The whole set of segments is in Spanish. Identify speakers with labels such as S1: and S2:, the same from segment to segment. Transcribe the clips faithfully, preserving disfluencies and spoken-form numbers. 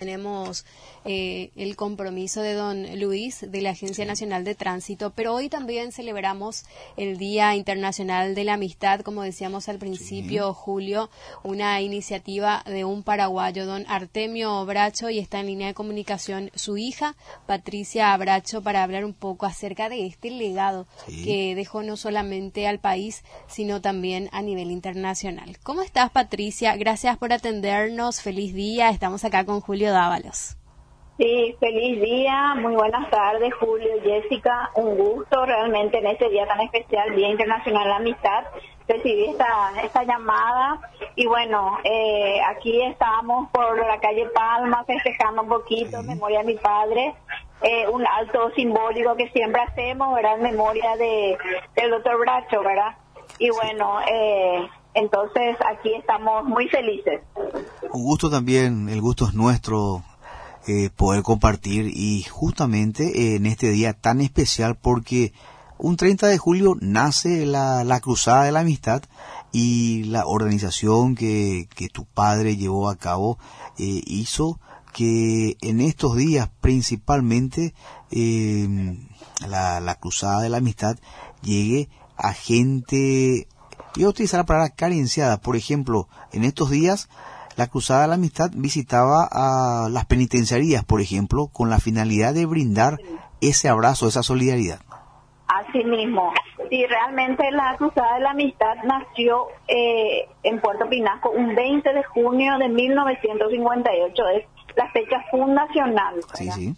S1: tenemos eh, el compromiso de don Luis de la Agencia Nacional de Tránsito, pero hoy también celebramos el Día Internacional de la Amistad, como decíamos al principio, sí. Julio, una iniciativa de un paraguayo, don Artemio Bracho, y está en línea de comunicación su hija, Patricia Bracho, para hablar un poco acerca de este legado sí. que dejó no solamente al país, sino también a nivel internacional. ¿Cómo estás, Patricia? Gracias por atendernos. Feliz día. Estamos acá con Julio Dávalos.
S2: Sí, feliz día. Muy buenas tardes, Julio, Jessica. Un gusto realmente en este día tan especial, Día Internacional de la Amistad. Recibí esta, esta llamada y bueno, eh, aquí estamos por la calle Palma festejando un poquito en memoria de mi padre. Eh, un acto simbólico que siempre hacemos, ¿verdad? En memoria de del doctor Bracho, ¿verdad? Y bueno, eh, entonces aquí estamos muy felices.
S3: Un gusto también, el gusto es nuestro eh, poder compartir y justamente eh, en este día tan especial porque un treinta de julio nace la, la Cruzada de la Amistad y la organización que, que tu padre llevó a cabo eh, hizo que en estos días principalmente eh, la, la Cruzada de la Amistad llegue a gente, voy a utilizar la palabra carenciada. Por ejemplo, en estos días la Cruzada de la Amistad visitaba a las penitenciarías, por ejemplo, con la finalidad de brindar ese abrazo, esa solidaridad.
S2: Así mismo, sí, realmente la Cruzada de la Amistad nació eh, en Puerto Pinasco un veinte de junio de mil novecientos cincuenta y ocho, es la fecha fundacional, ¿verdad?
S3: Sí, sí.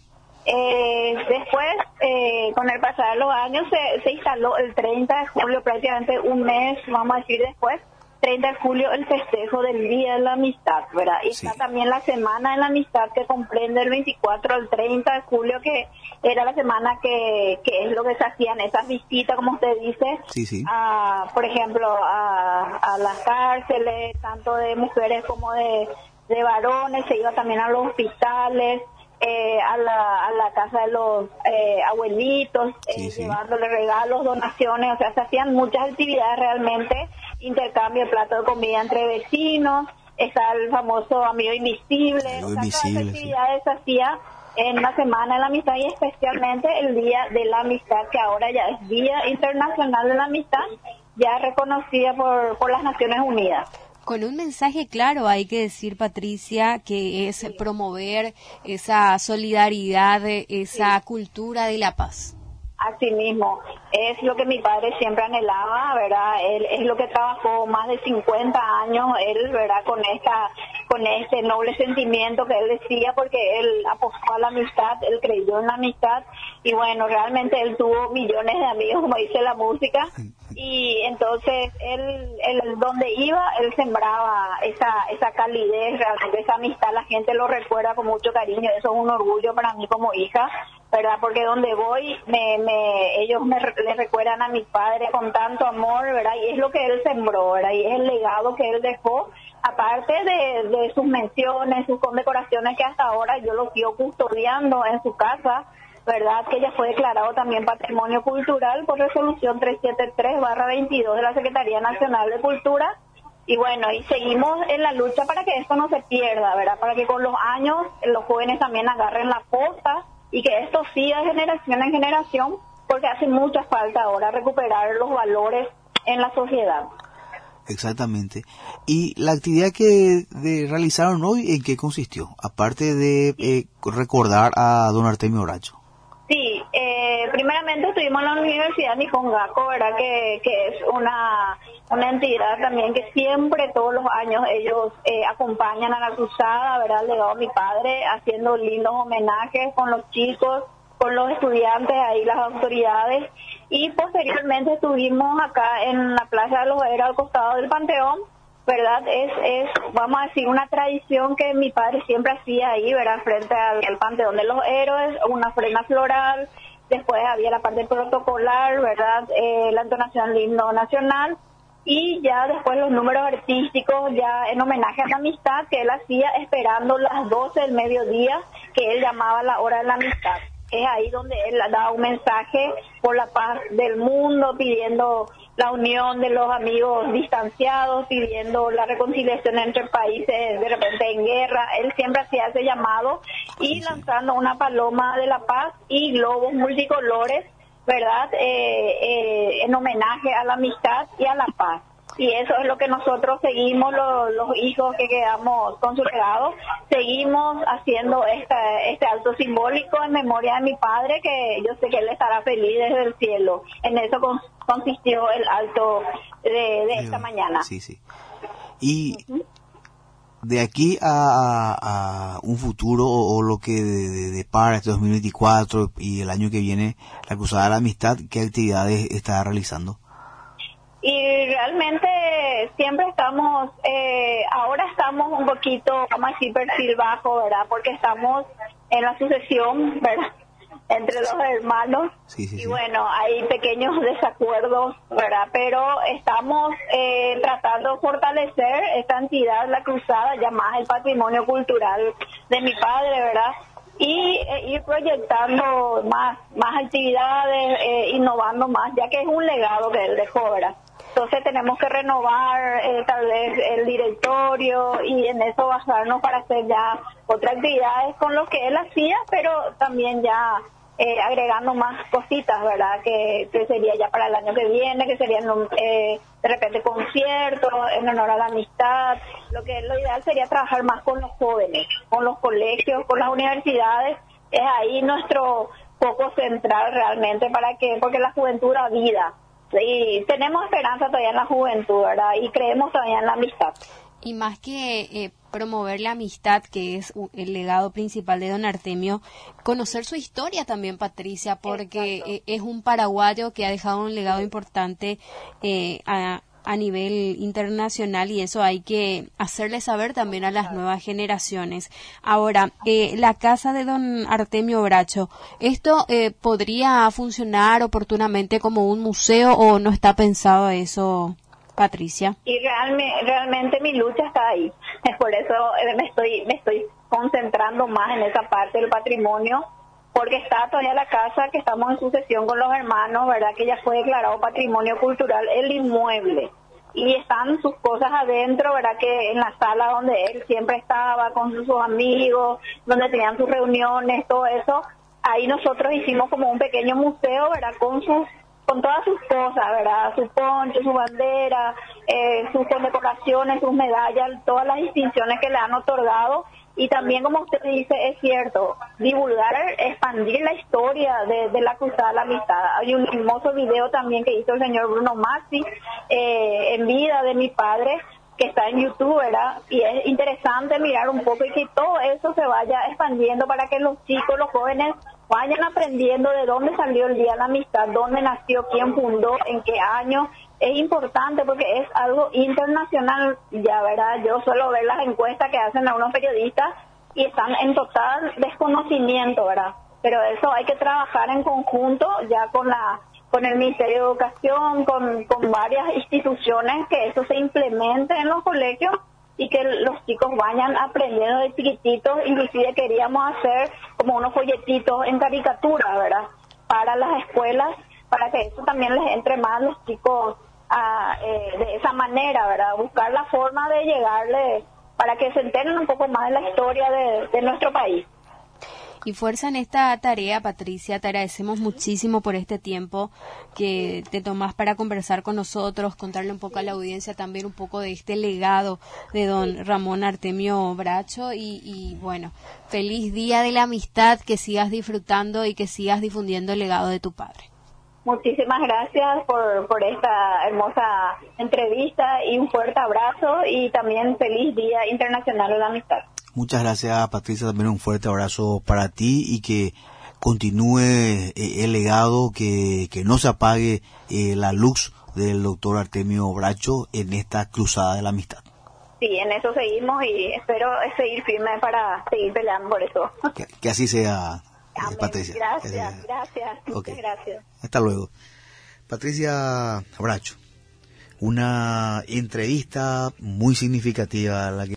S2: Eh, después, eh, con el pasar de los años, se, se instaló el treinta de julio, prácticamente un mes, vamos a decir después, treinta de julio, el festejo del Día de la Amistad, ¿verdad? Y sí. Está también la Semana de la Amistad, que comprende el veinticuatro al treinta de julio, que era la semana que, que es lo que se hacían, esas visitas, como usted dice,
S3: sí, sí.
S2: A, por ejemplo, a, a las cárceles, tanto de mujeres como de, de varones, se iba también a los hospitales, Eh, a la a la casa de los eh, abuelitos,
S3: sí,
S2: eh,
S3: sí.
S2: llevándole regalos, donaciones, o sea, se hacían muchas actividades realmente, intercambio de platos de comida entre vecinos, está el famoso amigo invisible,
S3: amigo
S2: o sea,
S3: invisible,
S2: todas esas actividades se hacía en la Semana de la Amistad y especialmente el Día de la Amistad, que ahora ya es Día Internacional de la Amistad, ya reconocida por, por las Naciones Unidas.
S1: Con un mensaje claro, hay que decir, Patricia, que es promover esa solidaridad, esa sí. cultura de la paz.
S2: Así mismo, es lo que mi padre siempre anhelaba, ¿verdad? Él es lo que trabajó más de cincuenta años, él, ¿verdad? Con esta, con este noble sentimiento que él decía, porque él apostó a la amistad, él creyó en la amistad, y bueno, realmente él tuvo millones de amigos, como dice la música, y entonces él, él donde iba, él sembraba esa, esa calidez, realmente esa amistad, la gente lo recuerda con mucho cariño, eso es un orgullo para mí como hija, ¿verdad? Porque donde voy, me, me, ellos me le recuerdan a mi padre con tanto amor, ¿verdad? Y es lo que él sembró, ¿verdad? Y es el legado que él dejó, aparte de, de sus menciones, sus condecoraciones que hasta ahora yo lo sigo custodiando en su casa, ¿verdad? Que ya fue declarado también Patrimonio Cultural por resolución trescientos setenta y tres barra veintidós de la Secretaría Nacional de Cultura. Y bueno, y seguimos en la lucha para que esto no se pierda, ¿verdad? Para que con los años los jóvenes también agarren la posta y que esto siga de generación en generación, porque hace mucha falta ahora recuperar los valores en la sociedad.
S3: Exactamente. ¿Y la actividad que de, realizaron hoy, en qué consistió? Aparte de eh, recordar a don Artemio Bracho.
S2: Sí, eh, primeramente estuvimos en la Universidad Nicongaco, ¿verdad? Que, que es una, una entidad también que siempre, todos los años, ellos eh, acompañan a la cruzada, ¿verdad? El legado de mi padre, haciendo lindos homenajes con los chicos, con los estudiantes, ahí las autoridades. Y posteriormente estuvimos acá en la Plaza de los Héroes, al costado del Panteón, ¿verdad? Es, es, vamos a decir, una tradición que mi padre siempre hacía ahí, ¿verdad? Frente al, al Panteón de los Héroes, una ofrenda floral, después había la parte protocolar, ¿verdad? Eh, la entonación del himno nacional, y ya después los números artísticos, ya en homenaje a la amistad que él hacía, esperando las doce del mediodía, que él llamaba la hora de la amistad. Es ahí donde él da un mensaje por la paz del mundo, pidiendo la unión de los amigos distanciados, pidiendo la reconciliación entre países de repente en guerra. Él siempre hacía ese llamado y lanzando una paloma de la paz y globos multicolores, ¿verdad? Eh, eh, en homenaje a la amistad y a la paz. Y eso es lo que nosotros seguimos, los, los hijos que quedamos con su legado, seguimos haciendo esta, este acto simbólico en memoria de mi padre, que yo sé que él estará feliz desde el cielo. En eso con, consistió el acto de, de esta
S3: eh,
S2: mañana.
S3: Sí, sí. Y uh-huh. de aquí a, a un futuro, o, o lo que depara de, de este dos mil veinticuatro y el año que viene, la Cruzada de la Amistad, ¿qué actividades está realizando?
S2: Y realmente siempre estamos, eh, ahora estamos un poquito, vamos a decir, perfil bajo, ¿verdad? Porque estamos en la sucesión, ¿verdad? Entre los hermanos.
S3: Sí, sí,
S2: y
S3: sí.
S2: bueno, hay pequeños desacuerdos, ¿verdad? Pero estamos eh, tratando de fortalecer esta entidad, la Cruzada, llamada el patrimonio cultural de mi padre, ¿verdad? Y eh, ir proyectando más, más actividades, eh, innovando más, ya que es un legado que él dejó, ¿verdad? Entonces tenemos que renovar eh, tal vez el directorio y en eso basarnos para hacer ya otras actividades con lo que él hacía, pero también ya eh, agregando más cositas, ¿verdad? Que, que sería ya para el año que viene, que serían eh, de repente conciertos en honor a la amistad. Lo que lo ideal sería trabajar más con los jóvenes, con los colegios, con las universidades. Es ahí nuestro foco central realmente, para que porque la juventud da vida. Y tenemos esperanza todavía en la juventud, ¿verdad? Y creemos todavía en la amistad.
S1: Y más que eh, promover la amistad, que es el legado principal de don Artemio, conocer su historia también, Patricia, porque eh, es un paraguayo que ha dejado un legado importante eh, a, a nivel internacional, y eso hay que hacerle saber también a las nuevas generaciones. Ahora, eh, la casa de don Artemio Bracho, ¿esto eh, podría funcionar oportunamente como un museo o no está pensado eso, Patricia?
S2: Y realmente, realmente mi lucha está ahí. Por eso me estoy, me estoy concentrando más en esa parte del patrimonio, porque está todavía la casa que estamos en sucesión con los hermanos, ¿verdad? Que ya fue declarado patrimonio cultural, el inmueble. Y están sus cosas adentro, ¿verdad? Que en la sala donde él siempre estaba con sus amigos, donde tenían sus reuniones, todo eso. Ahí nosotros hicimos como un pequeño museo, ¿verdad? Con sus con todas sus cosas, ¿verdad? Su poncho, su bandera, eh, sus condecoraciones, sus medallas, todas las distinciones que le han otorgado. Y también, como usted dice, es cierto, divulgar, expandir la historia de, de la Cruzada de la Amistad. Hay un hermoso video también que hizo el señor Bruno Maxi, eh, en vida de mi padre, que está en YouTube, ¿verdad? Y es interesante mirar un poco y que todo eso se vaya expandiendo para que los chicos, los jóvenes, vayan aprendiendo de dónde salió el Día de la Amistad, dónde nació, quién fundó, en qué año. Es importante porque es algo internacional, ya, ¿verdad? Yo suelo ver las encuestas que hacen algunos periodistas y están en total desconocimiento, ¿verdad? Pero eso hay que trabajar en conjunto ya con la con el Ministerio de Educación, con, con varias instituciones, que eso se implemente en los colegios y que los chicos vayan aprendiendo de chiquititos. Inclusive queríamos hacer como unos folletitos en caricatura, ¿verdad? Para las escuelas, para que eso también les entre más a los chicos a, eh, de esa manera, ¿verdad? Buscar la forma de llegarle para que se enteren un poco más de la historia de, de nuestro país.
S1: Y fuerza en esta tarea, Patricia. Te agradecemos muchísimo por este tiempo que te tomas para conversar con nosotros, contarle un poco a la audiencia también un poco de este legado de don Ramón Artemio Bracho. Y, y bueno, feliz Día de la Amistad, que sigas disfrutando y que sigas difundiendo el legado de tu padre.
S2: Muchísimas gracias por, por esta hermosa entrevista y un fuerte abrazo, y también feliz Día Internacional de la Amistad.
S3: Muchas gracias, Patricia, también un fuerte abrazo para ti y que continúe eh, el legado, que, que no se apague eh, la luz del doctor Artemio Bracho en esta cruzada de la amistad.
S2: Sí, en eso seguimos y espero seguir firme para seguir peleando por eso.
S3: Que, que así sea, eh,
S2: Amén.
S3: Patricia.
S2: Gracias, gracias.
S3: Okay.
S2: Gracias.
S3: Hasta luego. Patricia Bracho, una entrevista muy significativa la que